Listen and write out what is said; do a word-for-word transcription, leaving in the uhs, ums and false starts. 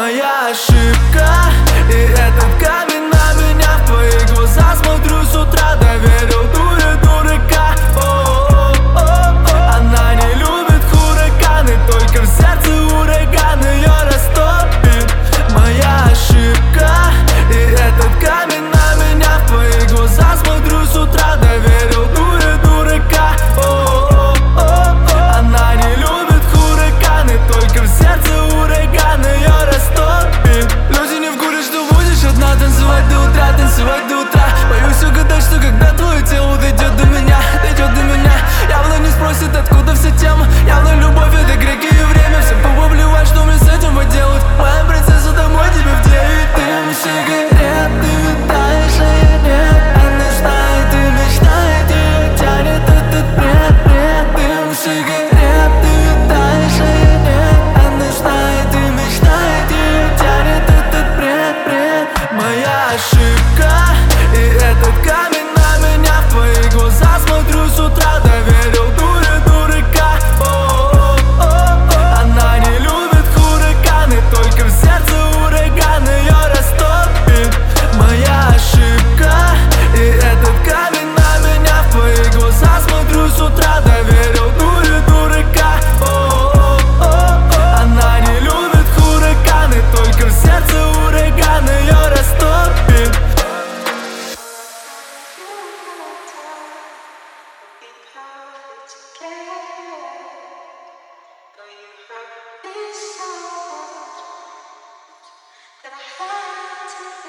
моя ошибка. И этот камень на меня, в твои глаза смотрю с утра. Доверил дуре дурака. О-о-о-о. Она не любит хураканы, только в сердце ураган ее растопит. Моя ошибка. И этот камень на меня, в твои глаза смотрю с утра. Доверил дуре дурака. О-о-о-о. Она не любит хураканы, только в сердце ураган ее растопит. Люди не в курсе, что будешь одна танцевать до утра, танцевать до утра. Боюсь угадать, что когда твое тело дойдет до меня, дойдет до меня, явно не спросит, откуда вся тема. Явно любовь — это греки и время. Всем поплевать, что мне с этим поделать. Моя принцесса, домой тебе в девять. Дым сигарет, ты витаешь, а я нет. Она знает и мечтает, ее тянет этот бред, бред. Дым сигарет, ты витаешь, а я нет. Она знает и мечтает, ее тянет этот бред, бред. Моя ошибка. И этот камень на меня, в твои глаза смотрю с утра. Доверил дуре дурака. О-о-о-о. Она не любит хураканы, только в сердце ураган ее растопит. Моя ошибка. И этот камень на меня, в твои глаза смотрю с утра. Доверил дуре дурака. О-о-о-о. Она не любит хураканы, только в сердце ураган ее растопит. That I had to